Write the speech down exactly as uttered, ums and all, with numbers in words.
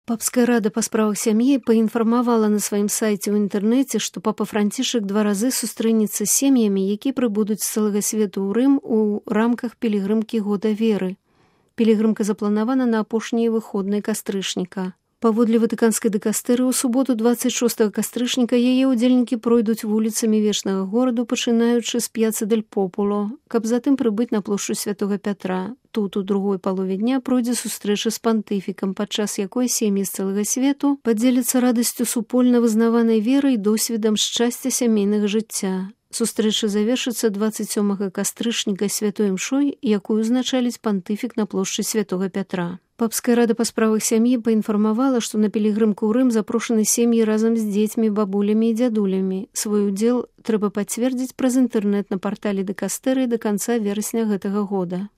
Папская рада па справах сям'і паінфармавала на сваім сайце ў інтэрнэце, што папа Францішак два разы сустрэнецца з сем'ямі, які прыбудуць з цэлага свету ў Рым у рамках пілігрымкі года веры. Пілігрымка запланавана на апошнія выходныя кастрычніка. Паводле ватыканскай дыкастэры ў суботу дваццаць шостага кастрычніка яе ўдзельнікі пройдуць вуліцамі вечнага гораду, пачынаючы з п'яцца дель Популо, каб затым прыбыць на плошчу Святога Пятра. Тут у другой палове дня пройдзе сустрэча з пантыфікам, падчас якой сем'і з цэлага свету падзеляцца радасцю супольна вызнаванай верай і досведам шчасця сямейнага жыцця. Сустрэча завершыцца дваццаць сёмага кастрычніка святой імшой, якую узначаліць пантыфік на плошчы Святога Пятра. Папская рада па справах сям'і паінфармавала, што на пілігрымку ў Рым запрошаны сем'і разам з дзецьмі, бабулямі і дзядулямі. Свой удзел трэба пацвердзіць праз інтэрнэт на партале дыкастэры да канца верасня гэтага года.